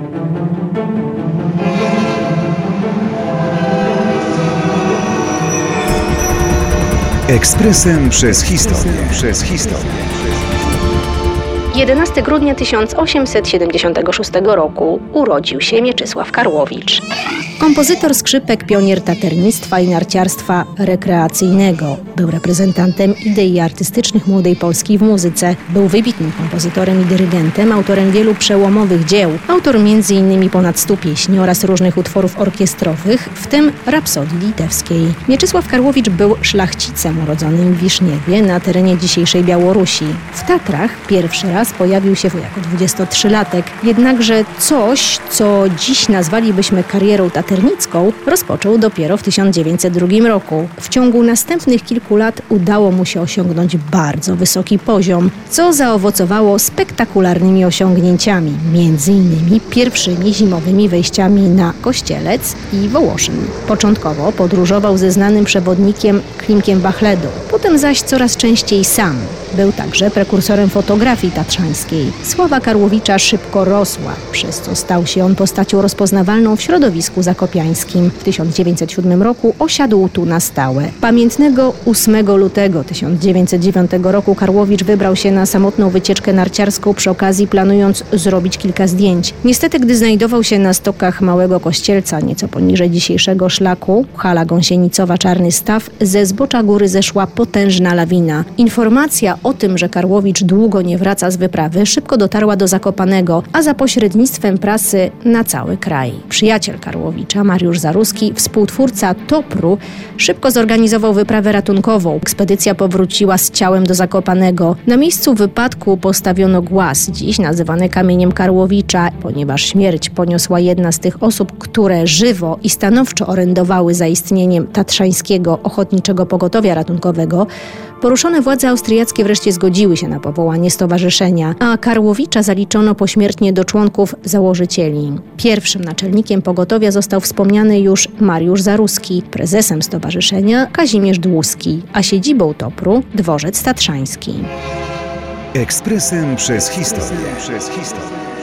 Ekspresem przez historię. 11 grudnia 1876 roku urodził się Mieczysław Karłowicz. Kompozytor skrzypek, pionier taternictwa i narciarstwa rekreacyjnego. Był reprezentantem idei artystycznych młodej Polski w muzyce. Był wybitnym kompozytorem i dyrygentem, autorem wielu przełomowych dzieł. Autor m.in. ponad 100 pieśni oraz różnych utworów orkiestrowych, w tym rapsodii litewskiej. Mieczysław Karłowicz był szlachcicem urodzonym w Wiszniewie na terenie dzisiejszej Białorusi. W Tatrach pierwszy raz pojawił się jako 23-latek. Jednakże coś, co dziś nazwalibyśmy karierą taternicką, rozpoczął dopiero w 1902 roku. W ciągu następnych kilku lat udało mu się osiągnąć bardzo wysoki poziom, co zaowocowało spektakularnymi osiągnięciami, m.in. pierwszymi zimowymi wejściami na Kościelec i Wołoszyn. Początkowo podróżował ze znanym przewodnikiem Klimkiem Bachledą, potem zaś coraz częściej sam. Był także prekursorem fotografii tatrzańskiej. Sława Karłowicza szybko rosła, przez co stał się on postacią rozpoznawalną w środowisku zakopiańskim. W 1907 roku osiadł tu na stałe. Pamiętnego 8 lutego 1909 roku Karłowicz wybrał się na samotną wycieczkę narciarską, przy okazji planując zrobić kilka zdjęć. Niestety, gdy znajdował się na stokach Małego Kościelca, nieco poniżej dzisiejszego szlaku, hala Gąsienicowa-Czarny Staw, ze zbocza góry zeszła potężna lawina. Informacja o tym, że Karłowicz długo nie wraca z wyprawy, szybko dotarła do Zakopanego, a za pośrednictwem prasy na cały kraj. Przyjaciel Karłowicza, Mariusz Zaruski, współtwórca Topru, szybko zorganizował wyprawę ratunkową. Ekspedycja powróciła z ciałem do Zakopanego. Na miejscu wypadku postawiono głaz, dziś nazywany Kamieniem Karłowicza, ponieważ śmierć poniosła jedna z tych osób, które żywo i stanowczo orędowały za istnieniem Tatrzańskiego Ochotniczego Pogotowia Ratunkowego. Poruszone władze austriackie wreszcie zgodziły się na powołanie stowarzyszenia, a Karłowicza zaliczono pośmiertnie do członków założycieli. Pierwszym naczelnikiem pogotowia został wspomniany już Mariusz Zaruski, prezesem stowarzyszenia Kazimierz Dłuski, a siedzibą Topru Dworzec Tatrzański. Ekspresem przez historię.